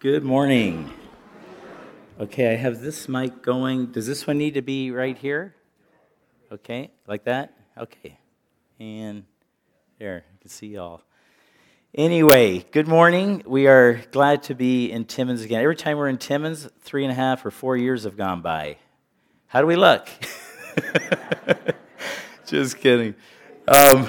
Good morning. Okay, I have this mic going. Does this one need to be right here? Okay, like that? Okay. And there, I can see y'all. Anyway, good morning. We are glad to be in Timmins again. Every time we're in Timmins, 3.5 or 4 years have gone by. How do we look? Just kidding. A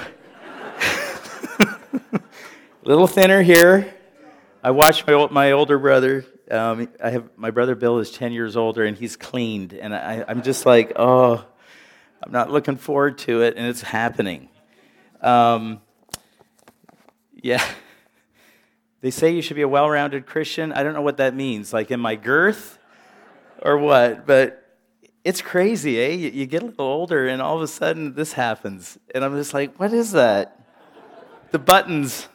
little thinner here. I watched my older brother. My brother Bill is 10 years older, and he's cleaned. And I'm just like, oh, I'm not looking forward to it, and it's happening. Yeah. They say you should be a well-rounded Christian. I don't know what that means, like in my girth or what, but it's crazy, eh? You get a little older, and all of a sudden this happens. And I'm just like, what is that? The buttons.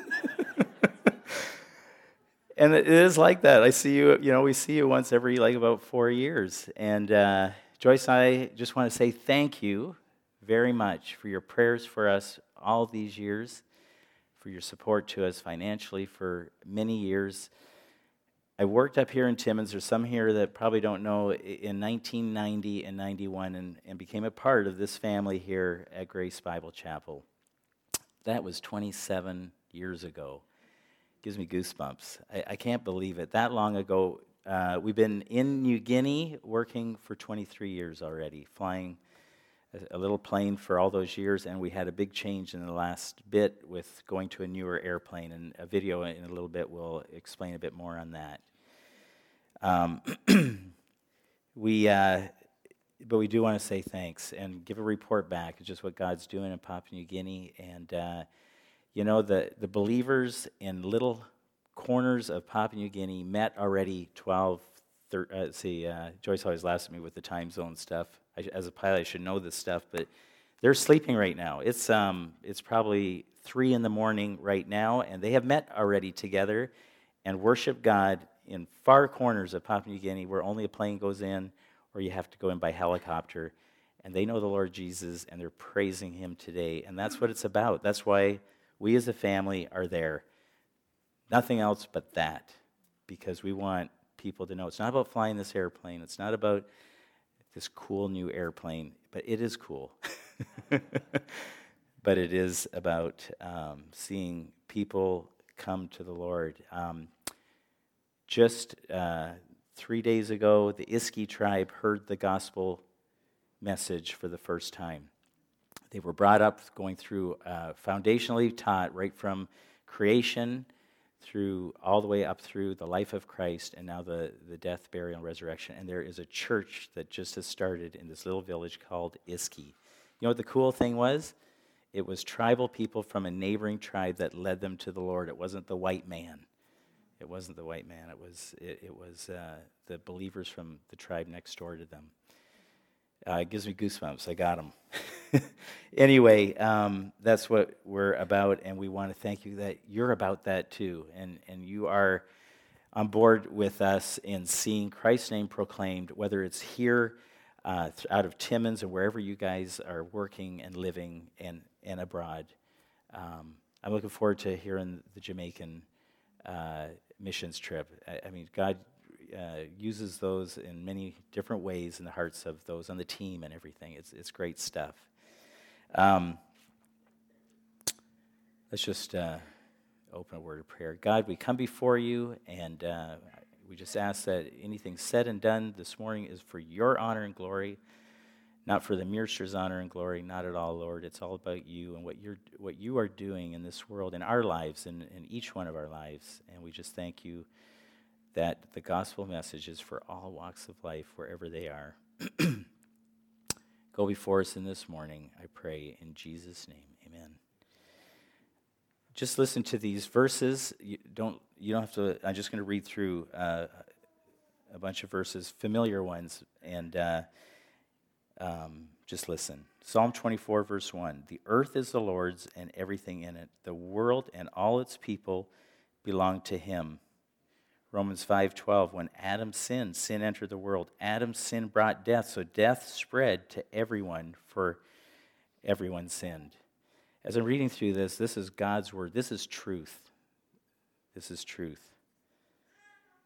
And it is like that. I see you, we see you once every about 4 years. And Joyce and I just want to say thank you very much for your prayers for us all these years, for your support to us financially for many years. I worked up here in Timmins. There's some here that probably don't know, in 1990 and 91 and became a part of this family here at Grace Bible Chapel. That was 27 years ago. Gives me goosebumps. I can't believe it. That long ago, we've been in New Guinea working for 23 years already, flying a little plane for all those years, and we had a big change in the last bit with going to a newer airplane, and a video in a little bit will explain a bit more on that. But we do want to say thanks and give a report back. It's just what God's doing in Papua New Guinea, and the believers in little corners of Papua New Guinea met already 12, Joyce always laughs at me with the time zone stuff. As a pilot, I should know this stuff, but they're sleeping right now. It's probably 3 a.m. right now, and they have met already together and worship God in far corners of Papua New Guinea where only a plane goes in or you have to go in by helicopter. And they know the Lord Jesus, and they're praising Him today. And that's what it's about. That's why we as a family are there. Nothing else but that, because we want people to know it's not about flying this airplane. It's not about this cool new airplane, but it is cool. But it is about seeing people come to the Lord. Just 3 days ago, the Iski tribe heard the gospel message for the first time. They were brought up going through foundationally taught right from creation through all the way up through the life of Christ and now the death, burial, and resurrection. And there is a church that just has started in this little village called Iski. You know what the cool thing was? It was tribal people from a neighboring tribe that led them to the Lord. It wasn't the white man. It wasn't the white man. It was the believers from the tribe next door to them. It gives me goosebumps. I got them. Anyway, that's what we're about, and we want to thank you that you're about that too, and you are on board with us in seeing Christ's name proclaimed, whether it's here out of Timmins or wherever you guys are working and living and abroad. I'm looking forward to hearing the Jamaican missions trip. I mean, God uses those in many different ways in the hearts of those on the team and everything. It's great stuff. Let's just open a word of prayer. God, we come before you, and we just ask that anything said and done this morning is for your honor and glory, not for the minister's honor and glory, not at all, Lord. It's all about you and what you are doing in this world, in our lives, in each one of our lives. And we just thank you that the gospel message is for all walks of life, wherever they are. Go before us in this morning, I pray, in Jesus' name, amen. Just listen to these verses. You don't have to. I'm just going to read through a bunch of verses, familiar ones, and just listen. Psalm 24, verse 1. The earth is the Lord's and everything in it. The world and all its people belong to Him. Romans 5:12, when Adam sinned, sin entered the world. Adam's sin brought death, so death spread to everyone, for everyone sinned. As I'm reading through this is God's word. This is truth. This is truth.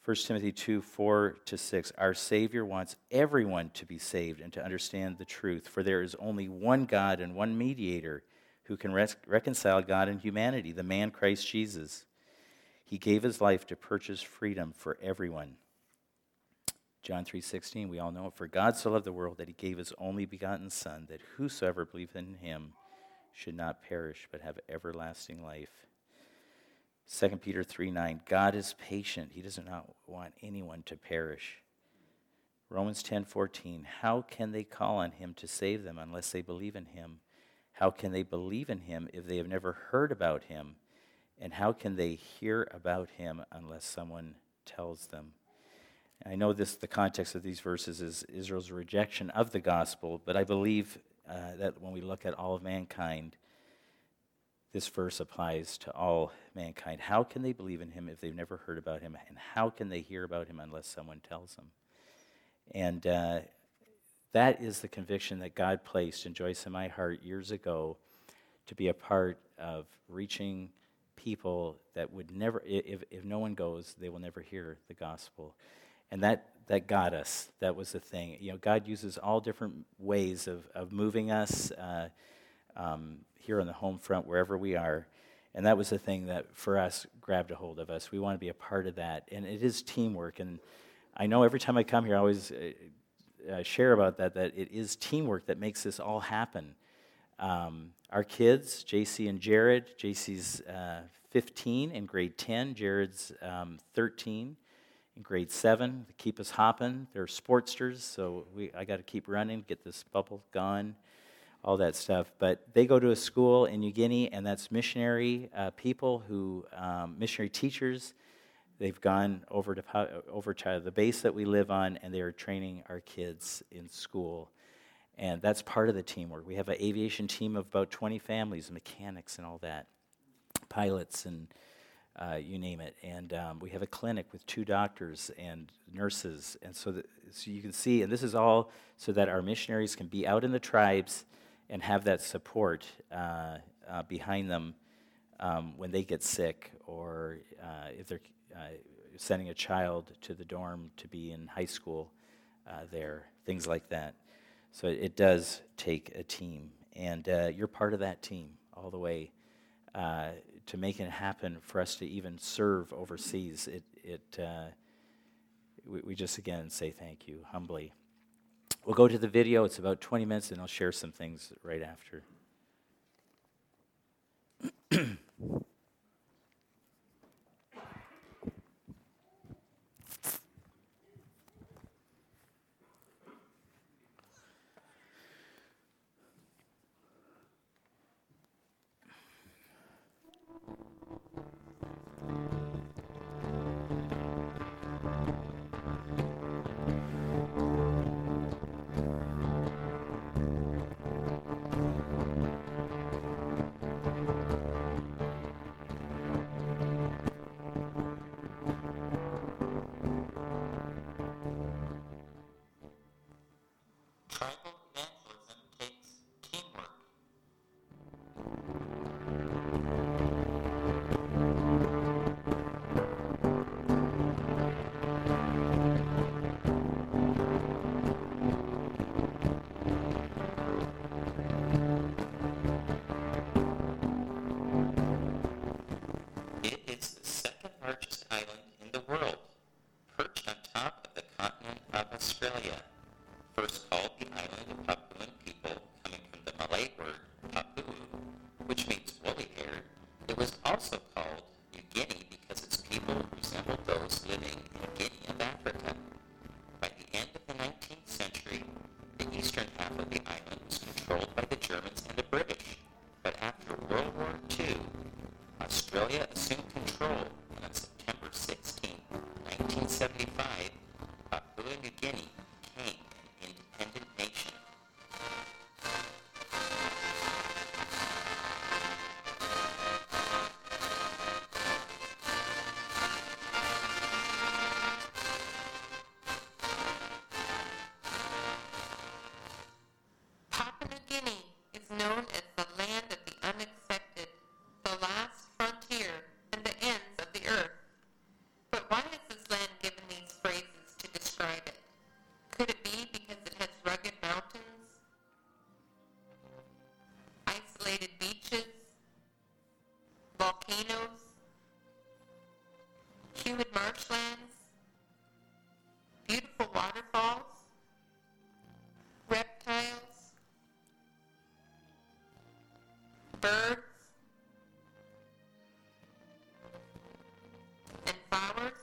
1 Timothy 2, 4-6, our Savior wants everyone to be saved and to understand the truth, for there is only one God and one mediator who can reconcile God and humanity, the man Christ Jesus. He gave his life to purchase freedom for everyone. John 3:16, we all know it. For God so loved the world that he gave his only begotten Son, that whosoever believeth in him should not perish but have everlasting life. 2 Peter 3:9, God is patient. He does not want anyone to perish. Romans 10:14, how can they call on him to save them unless they believe in him? How can they believe in him if they have never heard about him? And how can they hear about him unless someone tells them? I know the context of these verses is Israel's rejection of the gospel, but I believe that when we look at all of mankind, this verse applies to all mankind. How can they believe in him if they've never heard about him? And how can they hear about him unless someone tells them? And that is the conviction that God placed in Joyce and my heart years ago, to be a part of reaching people that would never, if no one goes, they will never hear the gospel. And that got us. That was the thing. You know, God uses all different ways of moving us here on the home front, wherever we are. And that was the thing that, for us, grabbed a hold of us. We want to be a part of that. And it is teamwork. And I know every time I come here, I always share about that it is teamwork that makes this all happen. Our kids, JC and Jared, JC's 15 in grade 10, Jared's 13 in grade 7. They keep us hopping. They're sportsters, so I got to keep running, get this bubble gone, all that stuff. But they go to a school in New Guinea, and that's missionary people missionary teachers. They've gone over to the base that we live on, and they are training our kids in school. And that's part of the teamwork. We have an aviation team of about 20 families, mechanics and all that, pilots and you name it. And we have a clinic with 2 doctors and nurses. And so you can see, and this is all so that our missionaries can be out in the tribes and have that support behind them when they get sick, or if they're sending a child to the dorm to be in high school there, things like that. So it does take a team, and you're part of that team all the way to making it happen for us to even serve overseas. We just, again, say thank you humbly. We'll go to the video. It's about 20 minutes, and I'll share some things right after. Tribal evangelism takes teamwork. It is the second largest island in the world, perched on top of the continent of Australia. First called the island of Papuan people, coming from the Malay word Papu, which means woolly-haired. It was also called New Guinea because its people resembled those living in Guinea of Africa. By the end of the 19th century, the eastern half of the island was controlled by the Germans and the British. But after World War II, Australia assumed control, and on September 16, 1975, Papua New Guinea became an independent nation. Papua New Guinea is known as the land of the unexpected, the last frontier, and the ends of the earth. But why is this land given volcanoes, humid marshlands, beautiful waterfalls, reptiles, birds, and flowers?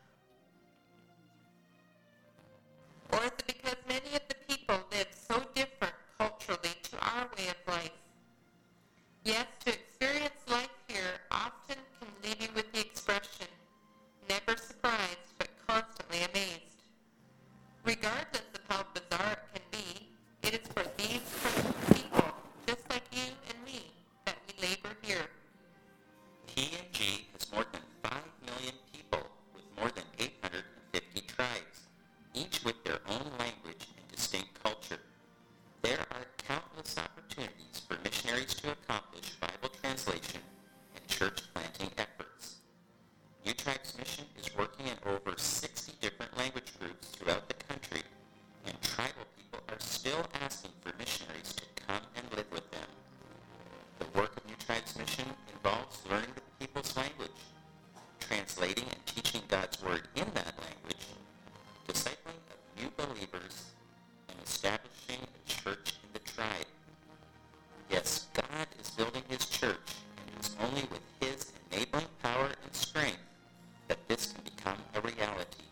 Or is it because many of the people live so different culturally to our way of life? Yes, to experience life here often can leave you with the expression, never surprised but constantly amazed. Regardless of how bizarre it can be, it is for these people, just like you and me, that we labor here. PNG has more than 5 million people with more than 850 tribes, each with their own language and distinct culture. There are countless opportunities for missionaries to accomplish Bible translation and church planting efforts. New Tribes Mission is working in over 60 different language groups throughout the country, and tribal people are still asking for missionaries to come and live with them. The work of New Tribes Mission involves learning the people's language, translating and teaching God's Word in that language, discipling of new believers, and establishing a church in the tribe. Yes, God is building His church, and it is only with His enabling power and strength that this can become a reality.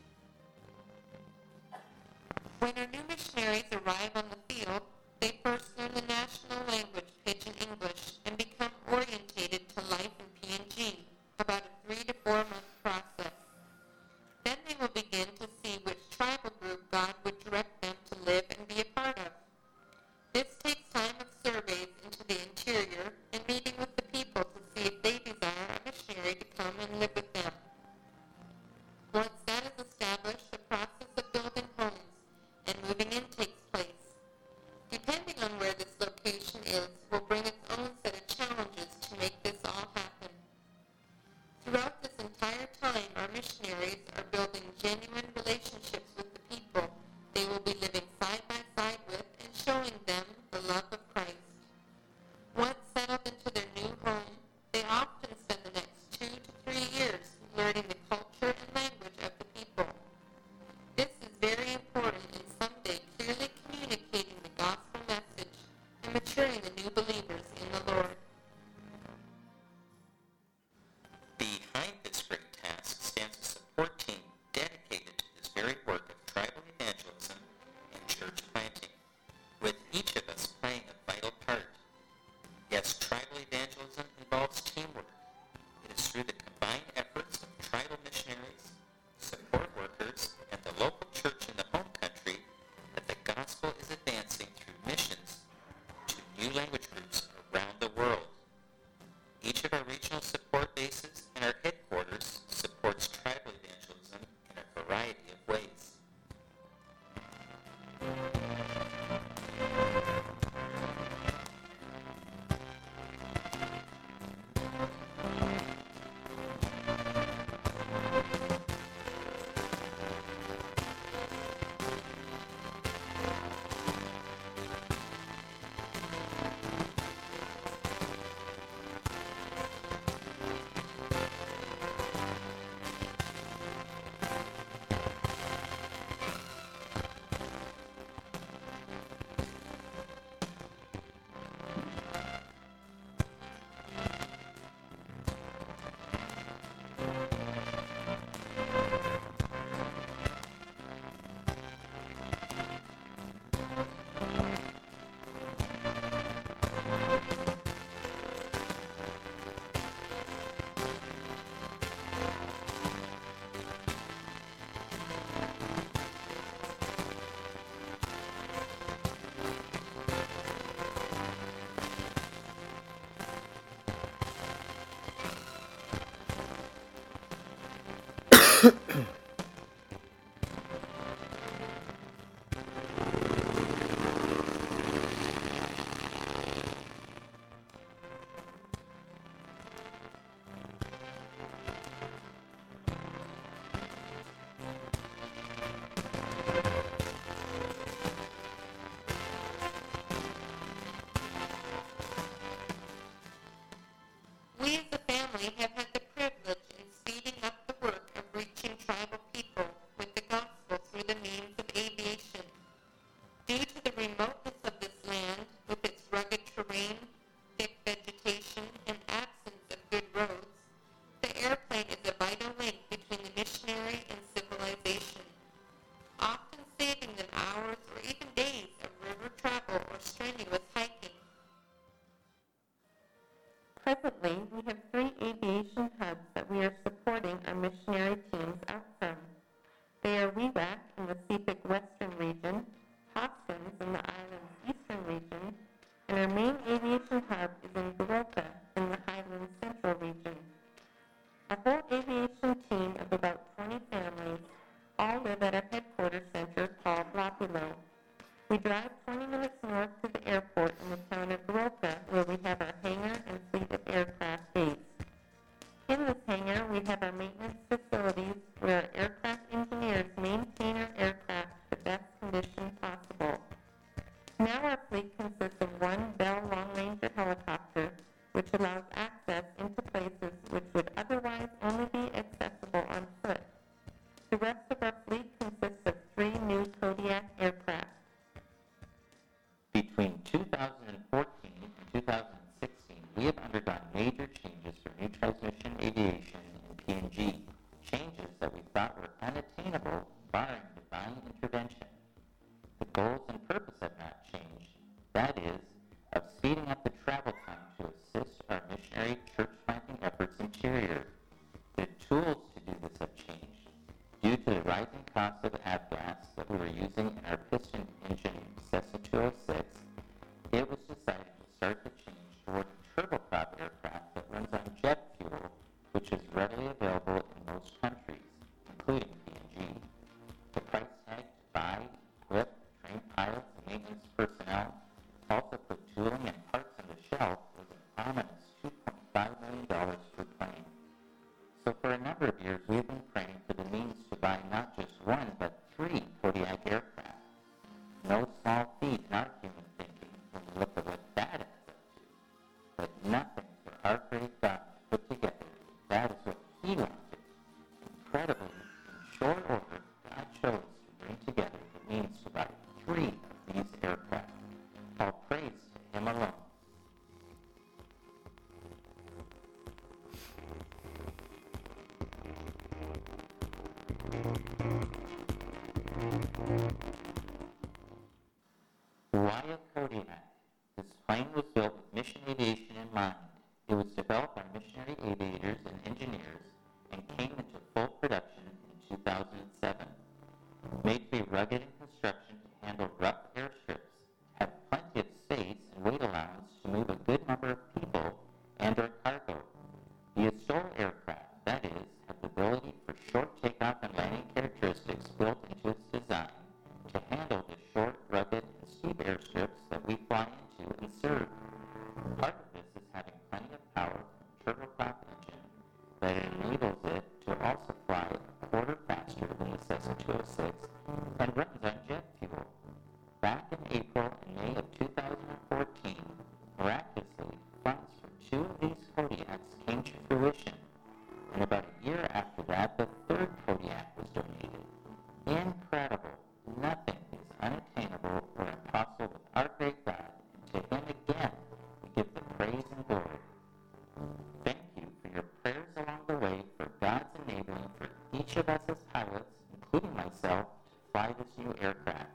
When our new missionaries arrive on the field, they first learn the national language, Pidgin English, and become orientated to life in PNG, about a 3 to 4 month process. Then they will begin to see which tribal group God would direct them to live and be a part of. This takes time of surveys into the interior and meeting with the people to see if they desire a missionary to come and live with them. Once that is established, the process of building homes and moving in takes place. Depending on where this location is, will bring its own set of challenges to make this all happen. Throughout this entire time, our missionaries are building genuine relationships with the people they will be living side by side with and showing them the love of Christ. Once settled into their new home, they often spend the next 2 to 3 years learning the culture and language of the people. This is very important in someday clearly communicating the gospel message and maturing the new believers in the Lord. Behind this great task stands a support team dedicated to this very work of tribal evangelism and church planting, with each of us playing a vital part. Yes, tribal evangelism involves teamwork. It is through the combined efforts of tribal missionaries, support workers, and the local church in the home country that the gospel is advancing through missions to new language groups around the world. Each of our regional support bases and our headquarters supports tribal evangelism in a variety of ways. We as a family have we are supporting our missionary teams out from. They are WEWAC in the CEPIC Western region, Hoskins in the island's Eastern region, and our main aviation hub is in Baroka in the Highlands Central region. A whole aviation team of about 20 families all live at our headquarters center called Lopilo. We drive 20 minutes north to the airport in the town of Baroka, where we have our hangar and fleet of aircraft based. In this hangar, we have our maintenance facilities where our aircraft engineers maintain our aircraft in the best condition possible. Now our fleet consists of one Bell Long Ranger helicopter, which allows access into places which would otherwise only be accessible on foot. The rest of our fleet consists of 3 new Kodiak aircraft. Between 2014 and 2016, we have undergone major changes for New Transmission Aviation and P&G, changes that we thought were unattainable barring divine intervention. The goals and purpose have not changed, that is, of speeding up the travel time to assist our missionary church planting efforts interior. The tools to do this have changed. Due to the rising cost of avgas that we were using in our piston engine Cessna 206, it was decided to start the change toward a turboprop aircraft that runs on jet fuel, which is readily available in most countries, including P&G. The price tag to buy, equip, train pilots, and maintenance personnel, also put tooling and parts on the shelf, was an ominous $2.5 million per plane. So for a number of years, we have been praying for the means to buy not just 1, but 3 Kodiak aircraft. No small feat in our human thinking when we look at what that adds up to. But nothing for our great God to put together. That is what He wanted. Incredibly, in short order, God chose to bring together the means to buy 3 of these aircraft. All praise to Him alone. Why a Kodiak? This plane was built with mission aviation in mind. It was developed by missionary aviators and engineers and came into full production in 2007. Made to be rugged in construction to handle rough airstrips, have plenty of space and weight allowance to move a good number of people and or cargo. The Astol aircraft, that is, have the ability for short takeoff and landing characteristics built into its design to handle the short, rugged, and steep airstrips that we fly into and serve. Part of this is having plenty of power from turboprop engine that enables it to also fly a quarter faster than the Cessna 206 and runs on jet fuel. Back in April and May of 2014, miraculously, funds for 2 of these Kodiaks came to fruition, and about a year after that, the 3rd Kodiak was donated. Incredible. Nothing is unattainable or impossible with our great God, and to Him again we give the praise and glory. Thank you for your prayers along the way for God's enabling for each of us as pilots, including myself, to fly this new aircraft.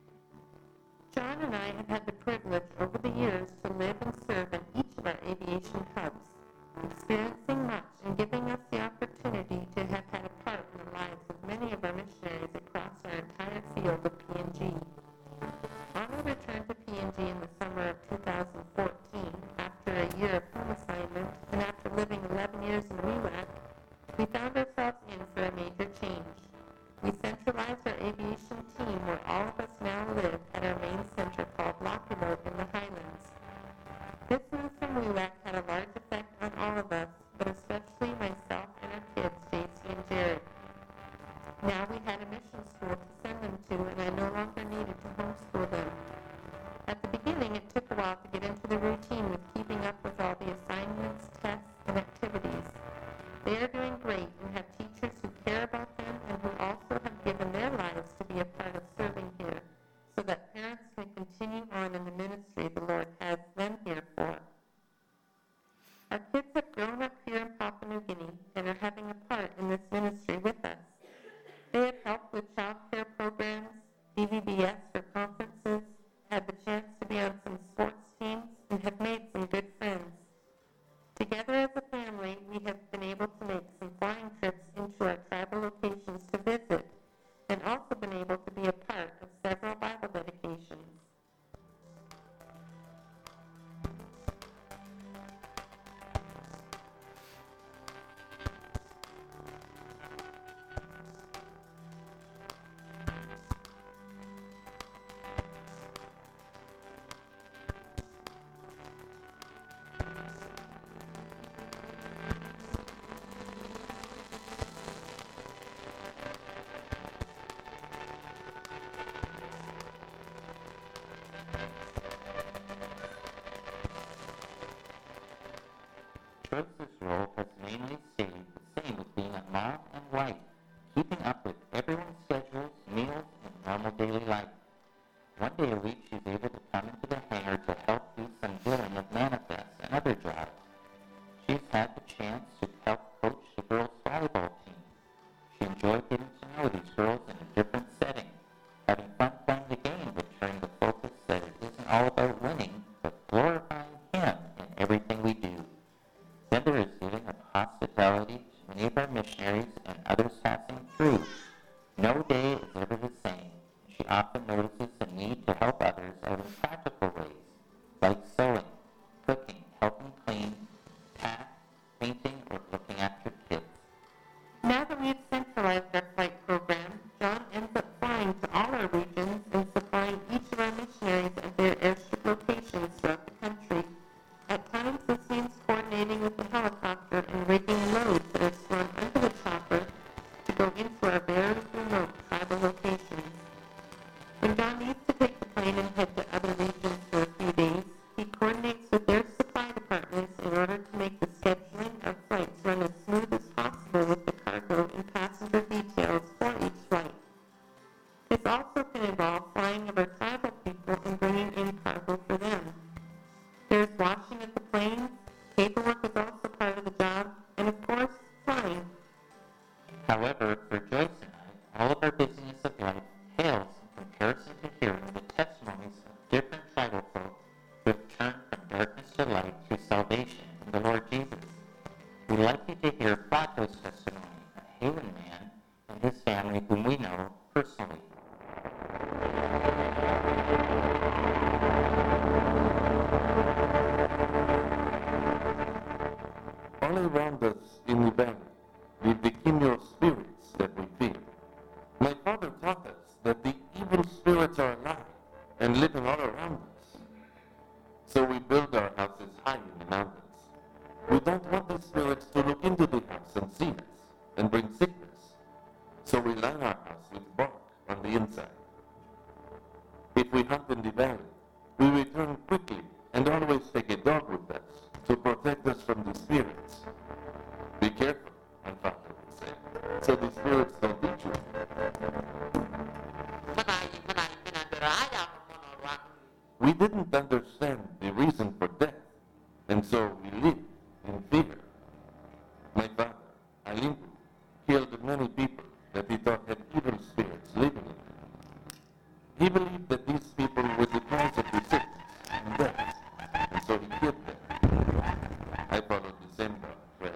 John and I have had the privilege over the years to live and serve in each of our aviation hubs, experiencing much and giving us the opportunity to have had a part in the lives of many of our missionaries across our entire field of P&G. On our return to P&G in the summer of 2014, after a year of home assignment and after living 11 years in WEWAC, we found ourselves in for a major change. We centralized our aviation team where all of us now live at our main center called Lopilo in the Highlands. This move from WEWAC had a large effect on all of us, but especially myself and our kids, Stacy and Jared. Now we had a mission school to send them to, and I no longer needed to homeschool them. At the beginning, it took a while to get into the routine with keeping up with all the assignments, tests, and activities. They are doing great and have teachers who care about them and who also have given their lives to be a part of serving here, so that parents can continue on in the ministry the Lord has them here for. Our kids have grown up here in Papua New Guinea and are having a part in this ministry with us. They have helped with child care programs, DVBS for conferences, had the chance to be on some sports teams, and have made some good friends. Together as a family, we have been able to make some Joyce's role has mainly stayed the same as being a mom and wife, keeping up with everyone's schedules, meals, and normal daily life. One day a week, she's able to come into the hangar to help do some billing of manifests and other jobs. She's had the chance to help coach the girls' volleyball team. She enjoyed getting to know these girls in a different setting, having fun playing the game, but turning the focus that it isn't all about winning, but glorifying Him in everything we do. Then there is giving of hospitality to many of our missionaries and others passing through. No day is ever the same. She often notices the need to help others out in practical ways, like sewing, cooking, helping clean, pack, painting, or looking after kids. Now that we have centralized our flight program, John ends up flying to all our regions and supplying each of our missionaries at their airstrip locations throughout the country. At times, this means coordinating with the helicopter and rigging loads that are slung under the chopper to go into our very remote tribal locations. When John needs to take the plane and head to other regions for a few days, he coordinates with their supply departments in order to make the scheduling of flights run as smooth as possible with the cargo and passenger details for each flight. This also can involve flying of our tribal people and bringing in cargo for them. There's washing at the planes, paperwork is also part of the job, and of course, flying. However, for Joyce and I, all of our busyness of life pales in comparison to hearing the testimonies of different tribal folk who have turned from darkness to light through salvation in the Lord Jesus. We'd like you to hear Fato's testimony, a Halen man and his family whom we know personally. All around us in the valley live the kindred spirits that we fear. My father taught us that the evil spirits are alive and living all around us. So we build our houses high in the mountains. We don't want the spirits to look into the house and see us and bring sickness. So we line our house with bark on the inside. If we hunt in the valley, we return quickly and always take a dog with us to protect us from the spirits. Be careful, my father would say, so the spirits don't eat you. We didn't understand the reason for death, and so we lived in fear. My father, Alimpu, killed many people that he thought had evil spirits living in them. He believed that these people were the cause of the sickness and death, and so he killed them. I followed the same trail.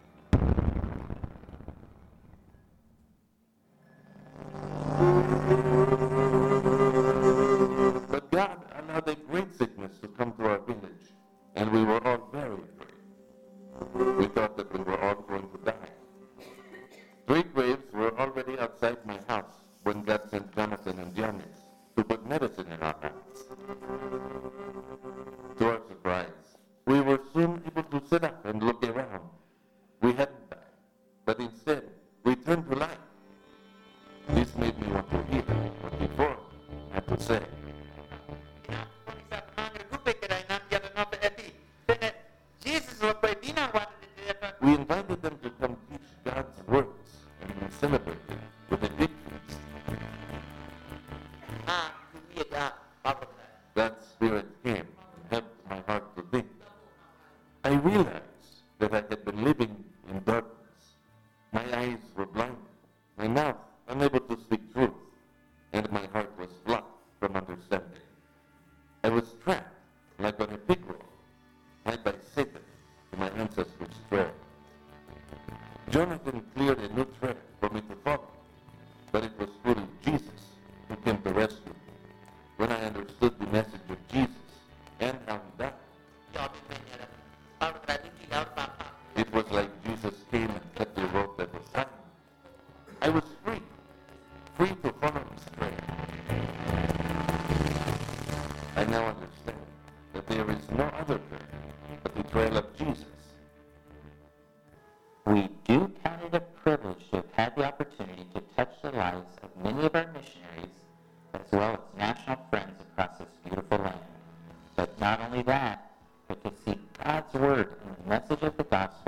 But God allowed a great sickness to come to our village, and we were all very afraid. We thought that we were all going to die. 3 graves were already outside my house when God sent Jonathan and Janice to put medicine in our hands. To our surprise, we were soon able to sit up and look around. We hadn't died, but instead we turned to life. This made me want to hear what the foreigner had to say. We invited them to come teach God's words, and we celebrated with a big feast. That spirit came and helped my heart to think. I realized that I had been living in darkness. My eyes were blinded, my mouth unable to speak truth, and my heart was blocked from understanding. I was trapped like on a pig roll, led by Satan to my ancestors' trail. Jonathan cleared a new trail for me to follow, but it was truly Jesus who came to rescue me. When I understood the message of Jesus and how he died, it was like Jesus came and cut the rope that was tying me. I was free to follow his trail. I now understand that there is no other trail but the trail of Jesus. We do count it a privilege to have had the opportunity to touch the lives of many of our missionaries as well as national friends across this beautiful land. But not only that, but to see God's word and the message of the gospel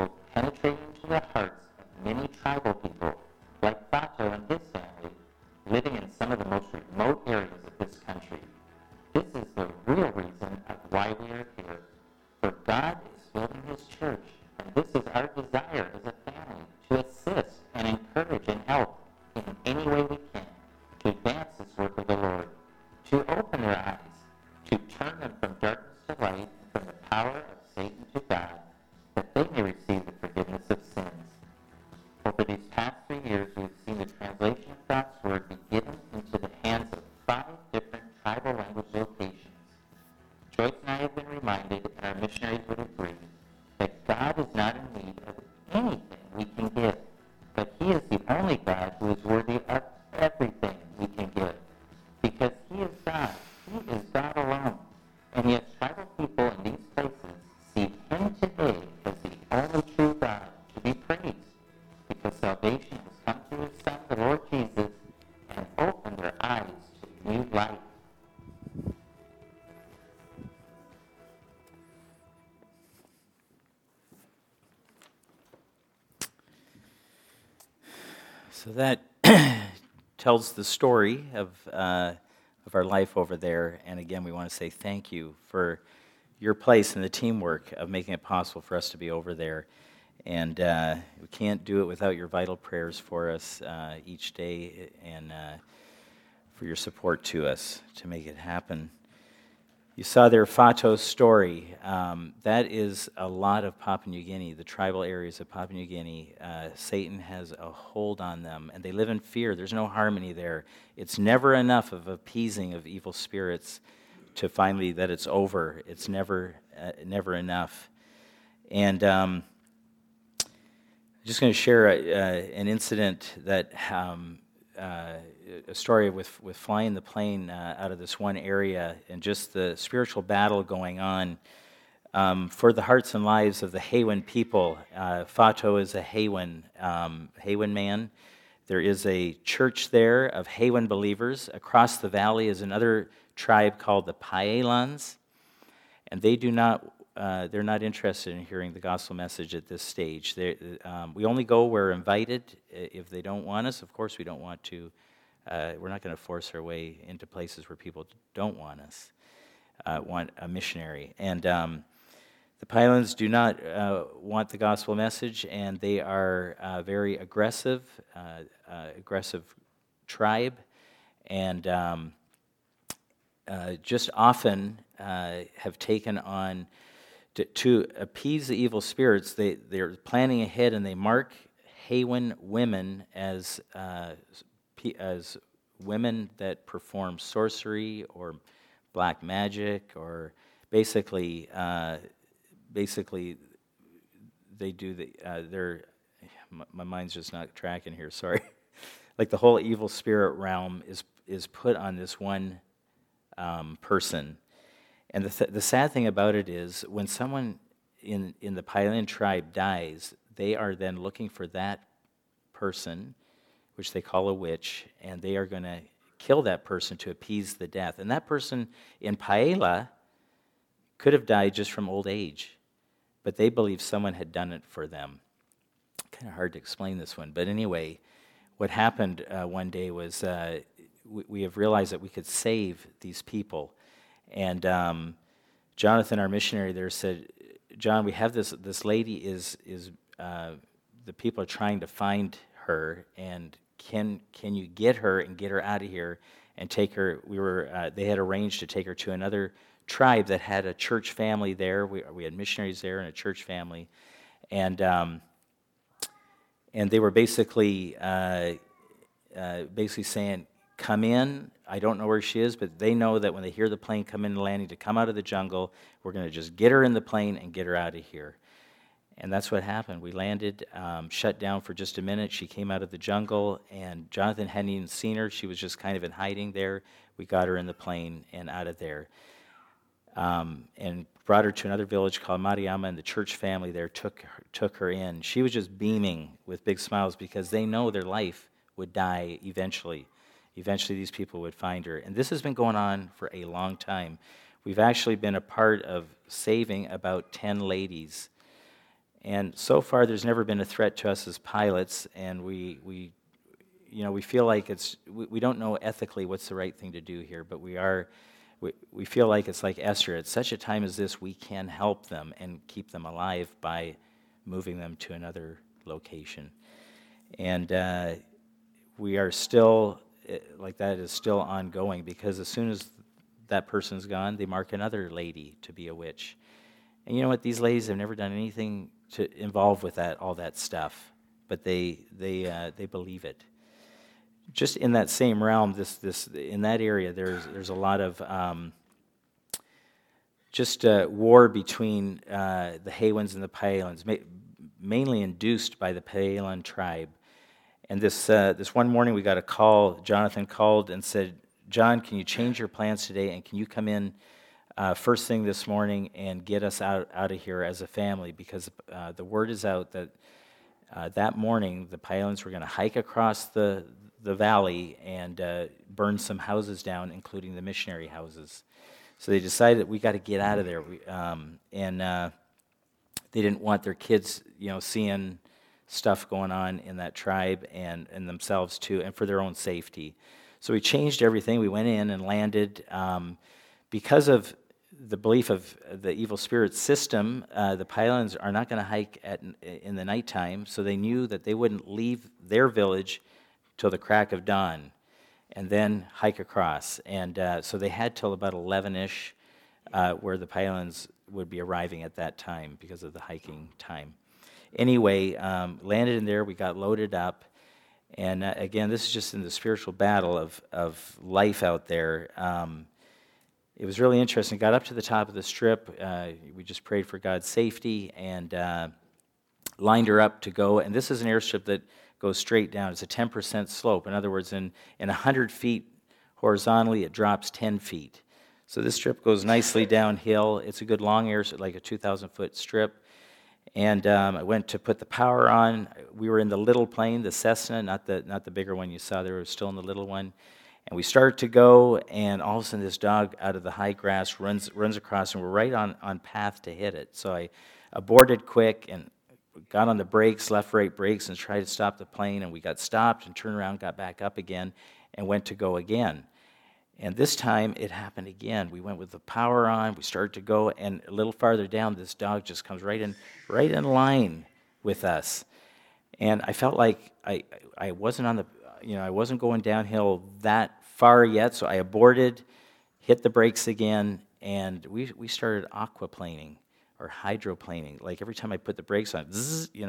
many tribal people, like Fato and his family, living in some of the most remote areas of this country. This is the real reason of why we are here. For God is building his church, and this is our desire as a family to assist and encourage and help in any way we can to advance this work of the Lord, to open their eyes, to turn them from darkness to light, and from the power of Satan to God, that they may receive the forgiveness of sins. Over these past 3 years, we have seen the translation of God's Word be given into the hands of 5 different tribal language locations. Joyce and I have been reminded, and our missionaries would agree, that God is not in need of anything we can give, but he is the only God who is worthy of everything we can give, because he is God. He is God alone. And yet tribal people in these places see him today as the only true God to be praised, because salvation has come through his Son, the Lord Jesus, and opened their eyes to new life. So that tells the story of our life over there. And again, we want to say thank you for your place in the teamwork of making it possible for us to be over there. And we can't do it without your vital prayers for us each day and for your support to us to make it happen. You saw there Fato's story. That is a lot of Papua New Guinea, the tribal areas of Papua New Guinea. Satan has a hold on them, and they live in fear. There's no harmony there. It's never enough of appeasing of evil spirits to finally that it's over. It's never enough. And I'm just going to share an incident that a story with flying the plane out of this one area and just the spiritual battle going on for the hearts and lives of the Haywan people. Fato is a Haywan man. There is a church there of Haywan believers. Across the valley is another tribe called the Paelans, and they're not interested in hearing the gospel message at this stage. We only go where invited. If they don't want us, of course we don't want to. We're not going to force our way into places where people don't want us, want a missionary. And the Paelans do not want the gospel message, and they are very aggressive tribe, and just often have taken on to appease the evil spirits. They're planning ahead, and they mark Haywan women as women that perform sorcery or black magic, or basically they do my mind's just not tracking here. Sorry, like the whole evil spirit realm is put on this one person. And the sad thing about it is when someone in the Paelan tribe dies, they are then looking for that person, which they call a witch, and they are going to kill that person to appease the death. And that person in Paela could have died just from old age, but they believe someone had done it for them. Kind of hard to explain this one, but anyway, what happened one day was we have realized that we could save these people. And Jonathan, our missionary there, said, "John, we have this lady is the people are trying to find her, and can you get her and get her out of here and take her?" They had arranged to take her to another tribe that had a church family there. We had missionaries there and a church family, and they were basically saying, "Come in." I don't know where she is, but they know that when they hear the plane come in landing to come out of the jungle, we're going to just get her in the plane and get her out of here. And that's what happened. We landed, shut down for just a minute. She came out of the jungle, and Jonathan hadn't even seen her. She was just kind of in hiding there. We got her in the plane and out of there, and brought her to another village called Mariama, and the church family there took her in. She was just beaming with big smiles because they know their life would die eventually. Eventually, these people would find her. And this has been going on for a long time. We've actually been a part of saving about 10 ladies. And so far, there's never been a threat to us as pilots, and we feel like we don't know ethically what's the right thing to do here, but we feel like it's like Esther. At such a time as this, we can help them and keep them alive by moving them to another location. And we are still, like that is still ongoing, because as soon as that person's gone, they mark another lady to be a witch. And you know what? These ladies have never done anything to involve with all that stuff, but they believe it. Just in that same realm, in that area, there's a lot of war between the Haywans and the Paelans, mainly induced by the Paelan tribe. And this one morning, we got a call. Jonathan called and said, "John, can you change your plans today, and can you come in first thing this morning and get us out of here as a family, because the word is out that that morning the Paelans were going to hike across the valley and burn some houses down, including the missionary houses." So they decided that we got to get out of there, and they didn't want their kids, seeing stuff going on in that tribe and themselves too, and for their own safety. So we changed everything. We went in and landed. Because of the belief of the evil spirit system, the Paelans are not going to hike in the nighttime, so they knew that they wouldn't leave their village till the crack of dawn and then hike across. And so they had till about 11-ish where the Paelans would be arriving at that time because of the hiking time. Anyway, landed in there, we got loaded up, and again, this is just in the spiritual battle of life out there. It was really interesting. Got up to the top of the strip. We just prayed for God's safety and lined her up to go. And this is an airstrip that goes straight down. It's a 10% slope. In other words, in 100 feet horizontally, it drops 10 feet. So this strip goes nicely downhill. It's a good long airstrip, like a 2,000-foot strip. And I went to put the power on. We were in the little plane, the Cessna, not the bigger one you saw there. We were still in the little one. And we start to go, and all of a sudden this dog out of the high grass runs across, and we're right on path to hit it. So I aborted quick and got on the brakes, left, right brakes, and tried to stop the plane, and we got stopped and turned around, got back up again, and went to go again. And this time it happened again. We went with the power on, we started to go, and a little farther down, this dog just comes right in line with us. And I felt like I wasn't on the, I wasn't going downhill that far yet, so I aborted, hit the brakes again, and we started aquaplaning or hydroplaning. Like every time I put the brakes on, zzz, and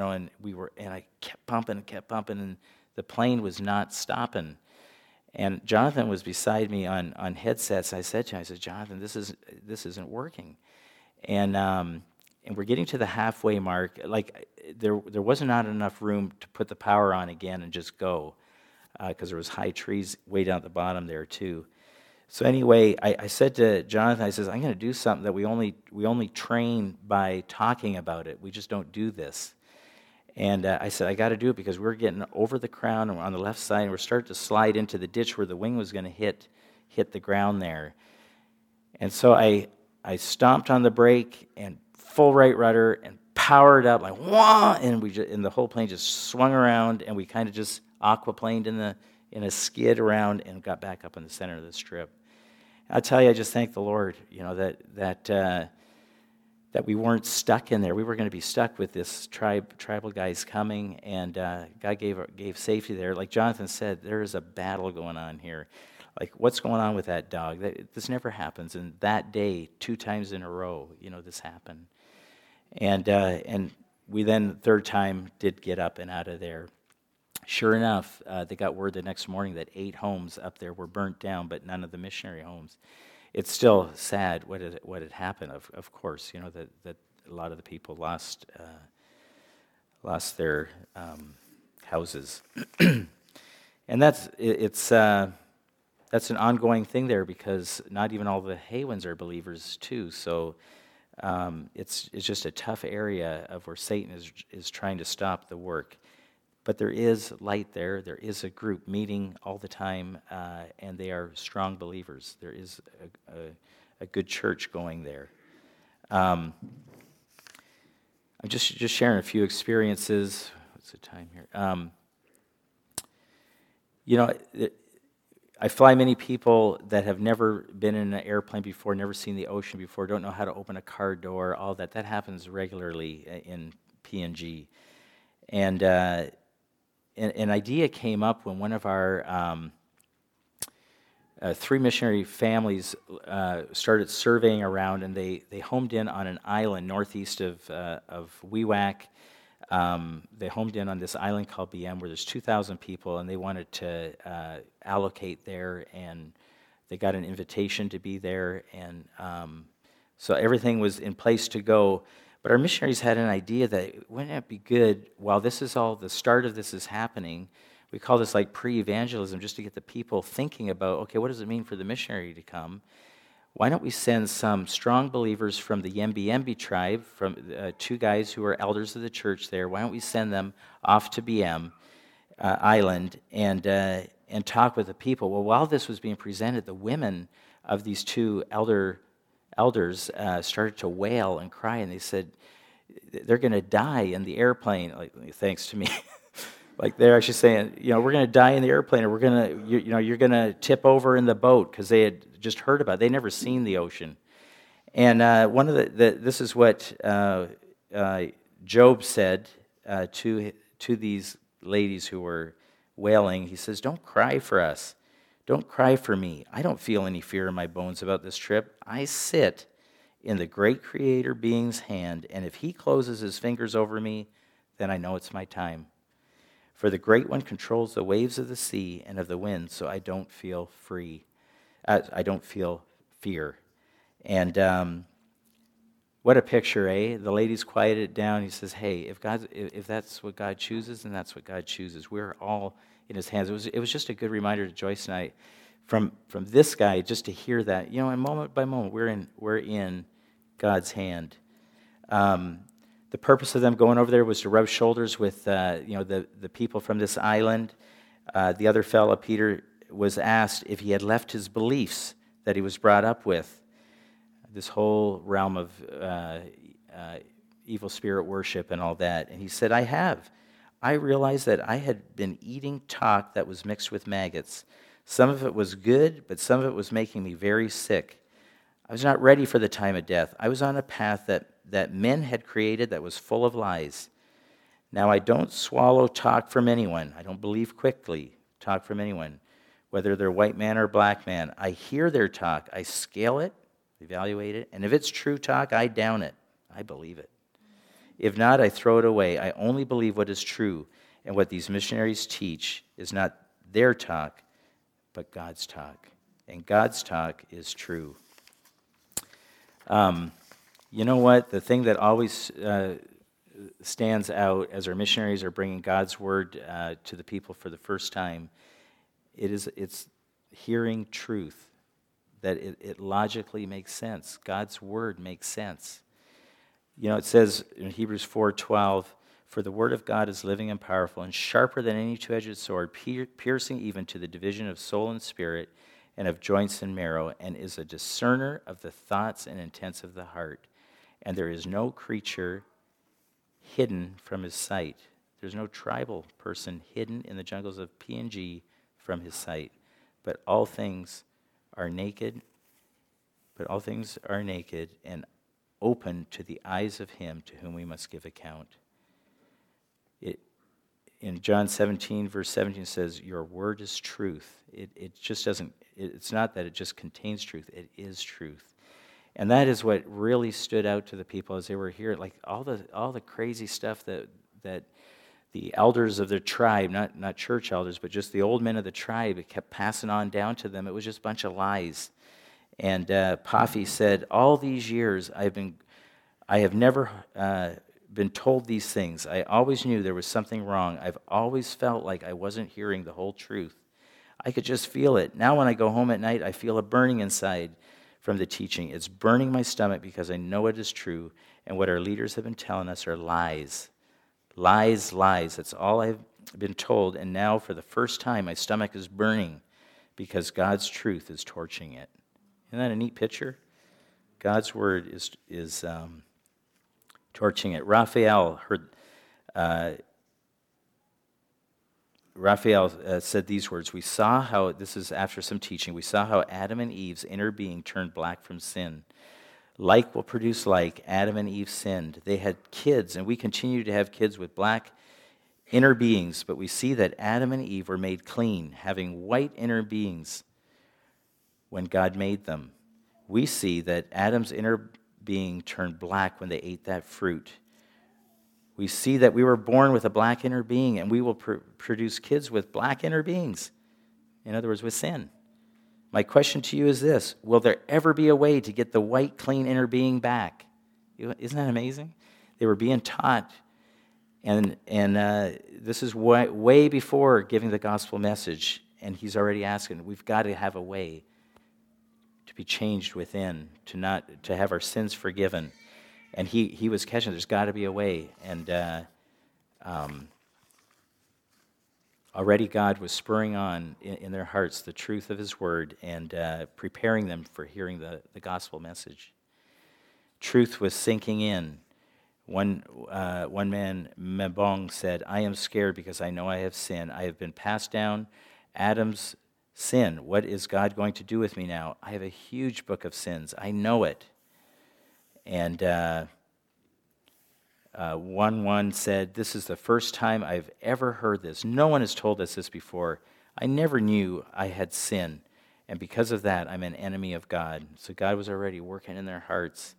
I kept pumping, and the plane was not stopping. And Jonathan was beside me on headsets. I said to him, "Jonathan, this isn't working." And we're getting to the halfway mark. Like there was not enough room to put the power on again and just go, because there was high trees way down at the bottom there too. So anyway, I said to Jonathan, I says, "I'm going to do something that we only train by talking about it. We just don't do this." And I said, "I got to do it because we're getting over the crown and we're on the left side, and we're starting to slide into the ditch where the wing was going to hit the ground there." And so I stomped on the brake and full right rudder and powered up like wah, and the whole plane just swung around, and we kind of just aquaplaned in a skid around and got back up in the center of the strip. I'll tell you, I just thank the Lord, that we weren't stuck in there. We were going to be stuck with this tribal guys coming, and God gave safety there. Like Jonathan said, there is a battle going on here. Like, what's going on with that dog? This never happens. And that day, 2 times in a row, this happened. And we then, the third time, did get up and out of there. Sure enough, they got word the next morning that 8 homes up there were burnt down, but none of the missionary homes. It's still sad what had happened. Of course, that a lot of the people lost their houses, and that's an ongoing thing there, because not even all the Haywans are believers too. So it's just a tough area of where Satan is trying to stop the work. But there is light there. There is a group meeting all the time, and they are strong believers. There is a good church going there. I'm I'm just sharing a few experiences. What's the time here? I fly many people that have never been in an airplane before, never seen the ocean before, don't know how to open a car door, all that. That happens regularly in PNG. And an idea came up when one of our 3 missionary families started surveying around, and they homed in on an island northeast of Wewak. They homed in on this island called BM where there's 2,000 people, and they wanted to allocate there, and they got an invitation to be there, and so everything was in place to go. But our missionaries had an idea that wouldn't it be good, while this is all, the start of this is happening, we call this like pre-evangelism, just to get the people thinking about, okay, what does it mean for the missionary to come? Why don't we send some strong believers from the Yembi tribe, from 2 guys who are elders of the church there, why don't we send them off to BM Island and talk with the people? Well, while this was being presented, the women of these 2 elders started to wail and cry, and they said, they're going to die in the airplane, like, thanks to me. Like they're actually saying, we're going to die in the airplane, or we're going to, you're going to tip over in the boat, because they had just heard about it. They'd never seen the ocean. And one of this is what Job said to these ladies who were wailing. He says, "Don't cry for us. Don't cry for me. I don't feel any fear in my bones about this trip. I sit in the great Creator being's hand, and if he closes his fingers over me, then I know it's my time. For the Great One controls the waves of the sea and of the wind, so I don't feel I don't feel fear." And what a picture, eh? The ladies quieted it down. He says, hey, if that's what God chooses, then that's what God chooses. We're all in his hands. It was just a good reminder to Joyce and I from this guy, just to hear that, and moment by moment, we're in God's hand. The purpose of them going over there was to rub shoulders with, the people from this island. The other fellow, Peter, was asked if he had left his beliefs that he was brought up with, this whole realm of evil spirit worship and all that. And he said, I have. I realized that I had been eating talk that was mixed with maggots. Some of it was good, but some of it was making me very sick. I was not ready for the time of death. I was on a path that men had created that was full of lies. Now I don't swallow talk from anyone. I don't believe quickly talk from anyone, whether they're white man or black man. I hear their talk. I scale it, evaluate it, and if it's true talk, I down it. I believe it. If not, I throw it away. I only believe what is true, and what these missionaries teach is not their talk, but God's talk. And God's talk is true. You know what? The thing that always stands out as our missionaries are bringing God's word to the people for the first time, it's hearing truth, that it logically makes sense. God's word makes sense. It says in Hebrews 4:12, "For the word of God is living and powerful and sharper than any two-edged sword, piercing even to the division of soul and spirit and of joints and marrow, and is a discerner of the thoughts and intents of the heart. And there is no creature hidden from his sight." There's no tribal person hidden in the jungles of PNG from his sight. But all things are naked, and open to the eyes of him to whom we must give account. In John 17, verse 17 says, "Your word is truth." It just doesn't, it's not that it just contains truth, it is truth. And that is what really stood out to the people as they were here. Like all the crazy stuff that the elders of their tribe, not church elders, but just the old men of the tribe, it kept passing on down to them. It was just a bunch of lies. And Pafi said, all these years I have never been told these things. I always knew there was something wrong. I've always felt like I wasn't hearing the whole truth. I could just feel it. Now when I go home at night, I feel a burning inside from the teaching. It's burning my stomach because I know it is true, and what our leaders have been telling us are lies. Lies, lies. That's all I've been told, and now for the first time my stomach is burning because God's truth is torching it. Isn't that a neat picture? God's word is torching it. Raphael said these words, we saw how, this is after some teaching, we saw how Adam and Eve's inner being turned black from sin. Like will produce like. Adam and Eve sinned. They had kids, and we continue to have kids with black inner beings, but we see that Adam and Eve were made clean, having white inner beings when God made them. We see that Adam's inner being turned black when they ate that fruit. We see that we were born with a black inner being, and we will produce kids with black inner beings. In other words, with sin. My question to you is this: will there ever be a way to get the white, clean inner being back? Isn't that amazing? They were being taught, and this is way before giving the gospel message, and he's already asking, we've got to have a way to be changed within, to have our sins forgiven. And he was catching, there's got to be a way. And already God was spurring on in their hearts the truth of his word and preparing them for hearing the gospel message. Truth was sinking in. One man, Mebong, said, I am scared because I know I have sinned. I have been passed down Adam's sin. What is God going to do with me now? I have a huge book of sins. I know it. And one said, this is the first time I've ever heard this. No one has told us this before. I never knew I had sin. And because of that, I'm an enemy of God. So God was already working in their hearts.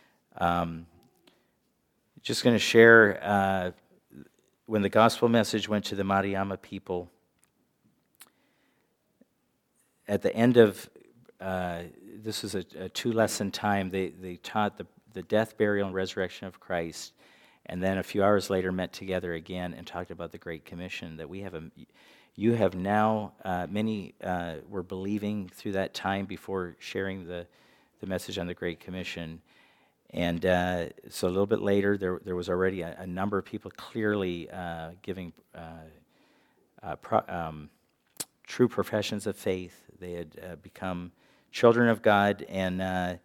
Just going to share, when the gospel message went to the Mariama people, at the end of, this is a 2-lesson time, they taught the death, burial, and resurrection of Christ, and then a few hours later met together again and talked about the Great Commission, that we have you have now, many were believing through that time before sharing the message on the Great Commission. And so a little bit later, there was already a number of people clearly giving true professions of faith. They had become children of God, and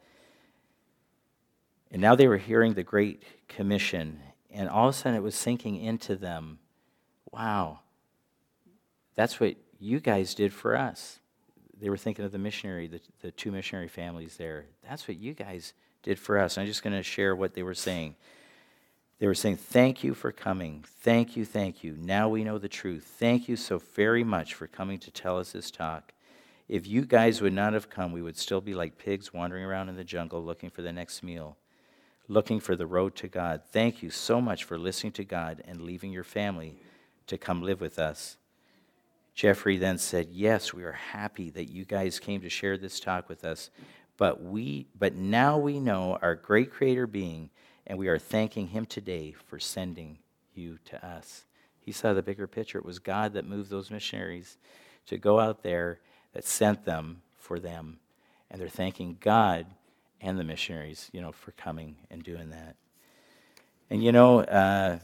now they were hearing the Great Commission, and all of a sudden it was sinking into them, wow, that's what you guys did for us. They were thinking of the missionary, the 2 missionary families there. That's what you guys did for us. I'm just going to share what they were saying. They were saying, thank you for coming. Thank you, thank you. Now we know the truth. Thank you so very much for coming to tell us this talk. If you guys would not have come, we would still be like pigs wandering around in the jungle looking for the next meal, looking for the road to God. Thank you so much for listening to God and leaving your family to come live with us. Jeffrey then said, yes, we are happy that you guys came to share this talk with us, but now we know our great Creator being, and we are thanking him today for sending you to us. He saw the bigger picture. It was God that moved those missionaries to go out there, that sent them for them. And they're thanking God and the missionaries, for coming and doing that. And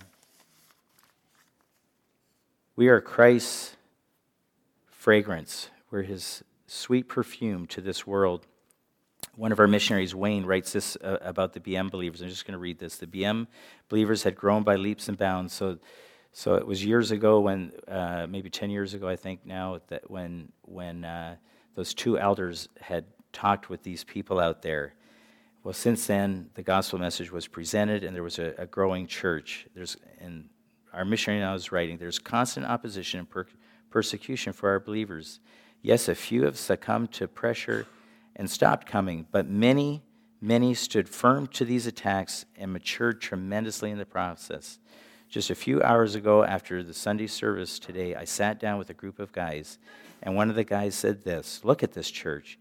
we are Christ's fragrance. We're his sweet perfume to this world. One of our missionaries, Wayne, writes this about the BM believers. I'm just going to read this. The BM believers had grown by leaps and bounds. So it was years ago when, maybe 10 years ago, I think now, that when those 2 elders had talked with these people out there. Well, since then, the gospel message was presented, and there was a growing church. And our missionary now is writing, there's constant opposition and persecution for our believers. Yes, a few have succumbed to pressure and stopped coming, but many stood firm to these attacks and matured tremendously in the process. Just a few hours ago, after the Sunday service today, I sat down with a group of guys, and one of the guys said this, look at this church.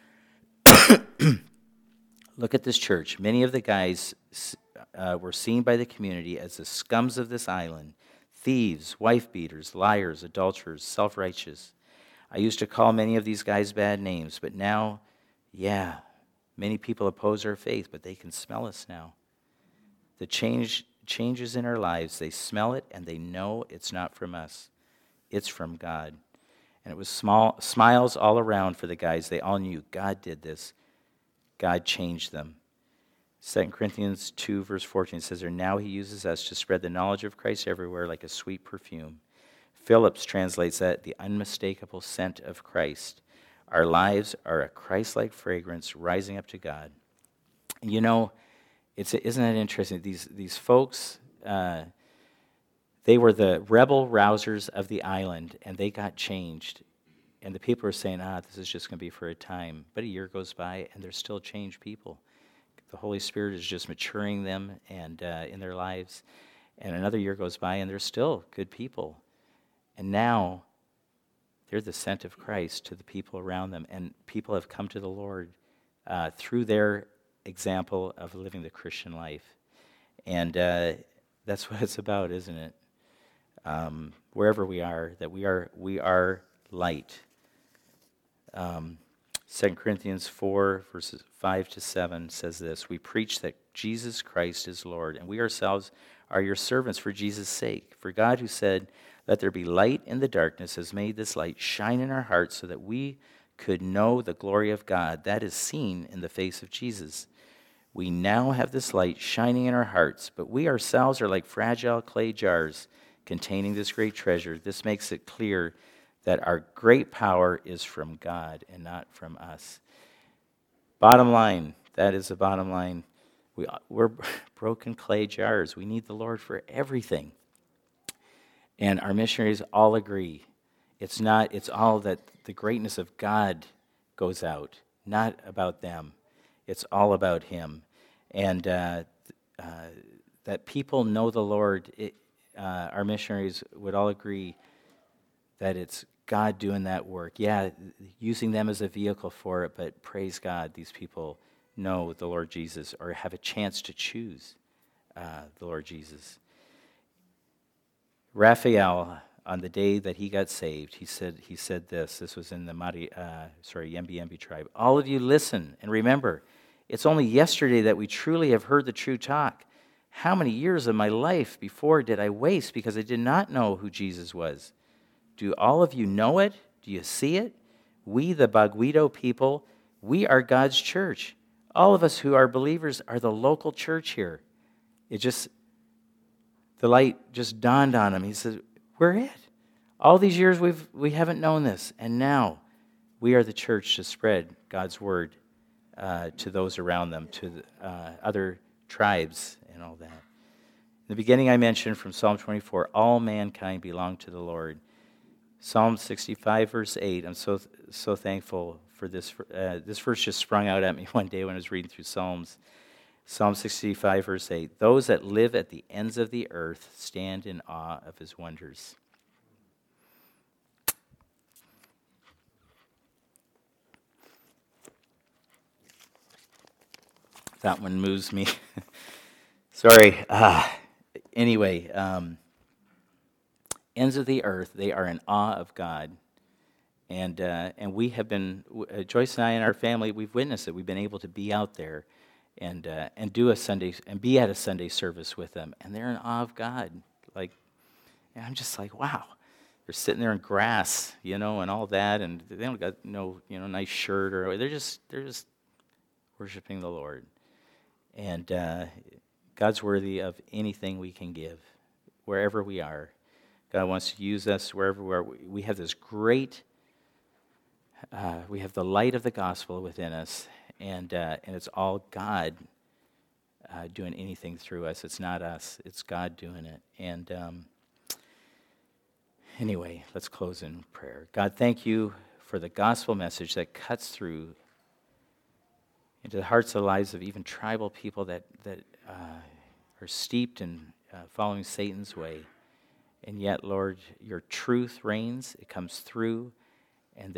Look at this church. Many of the guys were seen by the community as the scums of this island, thieves, wife-beaters, liars, adulterers, self-righteous. I used to call many of these guys bad names, but now, yeah, many people oppose our faith, but they can smell us now. The changes in our lives, they smell it, and they know it's not from us. It's from God. And it was smiles all around for the guys. They all knew God did this. God changed them. 2 Corinthians 2, verse 14 says, "And now he uses us to spread the knowledge of Christ everywhere like a sweet perfume." Phillips translates that the unmistakable scent of Christ. Our lives are a Christ-like fragrance rising up to God. You know, isn't that interesting? These folks, they were the rebel rousers of the island, and they got changed. And the people are saying, this is just going to be for a time. But a year goes by, and they're still changed people. The Holy Spirit is just maturing them and in their lives. And another year goes by, and they're still good people. And now, they're the scent of Christ to the people around them. And people have come to the Lord through their example of living the Christian life. And that's what it's about, isn't it? Wherever we are, that we are light. 2 Corinthians 4, verses 5 to 7 says this, "We preach that Jesus Christ is Lord, and we ourselves are your servants for Jesus' sake. For God, who said, 'Let there be light,' in the darkness, has made this light shine in our hearts so that we could know the glory of God that is seen in the face of Jesus. We now have this light shining in our hearts, but we ourselves are like fragile clay jars containing this great treasure. This makes it clear that our great power is from God and not from us." Bottom line, that is the bottom line. We're broken clay jars. We need the Lord for everything. And our missionaries all agree. It's all that the greatness of God goes out, not about them. It's all about Him. And that people know the Lord, our missionaries would all agree that it's God doing that work. Yeah, using them as a vehicle for it, but praise God, these people know the Lord Jesus or have a chance to choose the Lord Jesus. Raphael, on the day that he got saved, he said this. This was in the Yembi tribe. "All of you listen and remember, it's only yesterday that we truly have heard the true talk. How many years of my life before did I waste because I did not know who Jesus was? Do all of you know it? Do you see it? We, the Baguido people, we are God's church. All of us who are believers are the local church here." The light just dawned on him. He said, "We're it. All these years we haven't known this, and now we are the church to spread God's word to those around them, to the, other tribes and all that." In the beginning I mentioned from Psalm 24, all mankind belong to the Lord. Psalm 65, verse 8, I'm so thankful for this. This verse just sprung out at me one day when I was reading through Psalms. Psalm 65, verse 8, "Those that live at the ends of the earth stand in awe of His wonders." That one moves me. Sorry. Anyway, ends of the earth, they are in awe of God. And we have been, Joyce and I and our family, we've witnessed it. We've been able to be out there and do a Sunday, and be at a Sunday service with them. And they're in awe of God. And I'm just like, wow. They're sitting there in grass, and all that, and they don't got no, nice shirt or they're just worshiping the Lord. And God's worthy of anything we can give, wherever we are. God wants to use us wherever we are. We have this great, we have the light of the gospel within us, and it's all God doing anything through us. It's not us. It's God doing it. And anyway, let's close in prayer. God, thank you for the gospel message that cuts through into the hearts and lives of even tribal people that are steeped in following Satan's way. And yet, Lord, your truth reigns. It comes through, and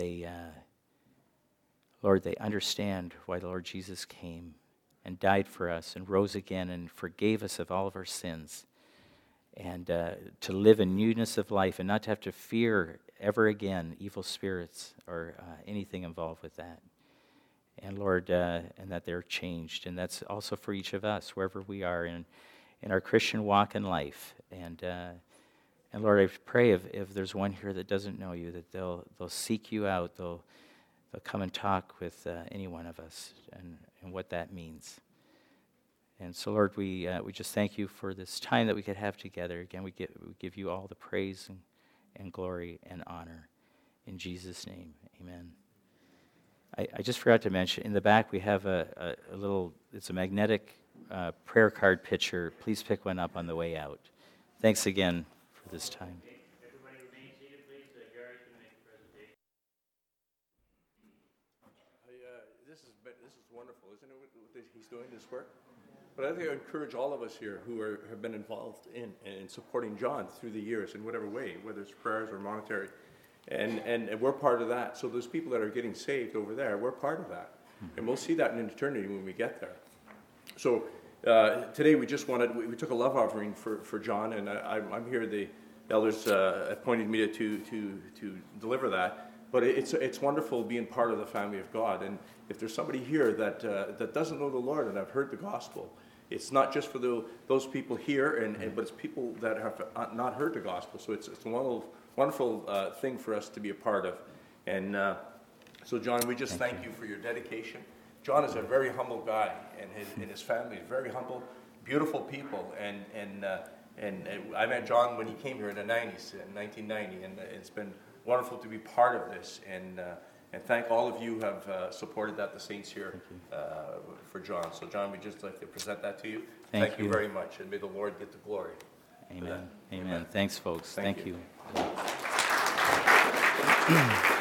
Lord, they understand why the Lord Jesus came and died for us and rose again and forgave us of all of our sins. And to live in newness of life and not to have to fear ever again evil spirits or anything involved with that. And Lord, and that they're changed. And that's also for each of us, wherever we are in our Christian walk in life. And Lord, I pray if there's one here that doesn't know you, that they'll seek you out. They'll come and talk with any one of us and what that means. And so, Lord, we just thank you for this time that we could have together. Again, we give you all the praise and glory and honor. In Jesus' name, amen. I just forgot to mention, in the back we have a little, it's a magnetic prayer card picture. Please pick one up on the way out. Thanks again for this time. Everybody remain seated, please. Gary can make the presentation. This is wonderful, isn't it, what he's doing, this work? But I think I encourage all of us here who have been involved in supporting John through the years in whatever way, whether it's prayers or monetary, and we're part of that. So those people that are getting saved over there, we're part of that. And we'll see that in eternity when we get there. So today we just we took a love offering for John, and I'm here, the elders appointed me to deliver that. But it's wonderful being part of the family of God. And if there's somebody here that doesn't know the Lord and have heard the gospel, it's not just for those people here, but it's people that have not heard the gospel. So it's a wonderful thing for us to be a part of. And so, John, we just thank you for your dedication. John is a very humble guy, and his family is very humble, beautiful people. And I met John when he came here in the 90s, in 1990, and it's been wonderful to be part of this, and thank all of you who have supported that, the saints here, for John. So, John, we'd just like to present that to you. Thank you very much, and may the Lord get the glory. Amen. Amen. Thanks, folks. Thank you.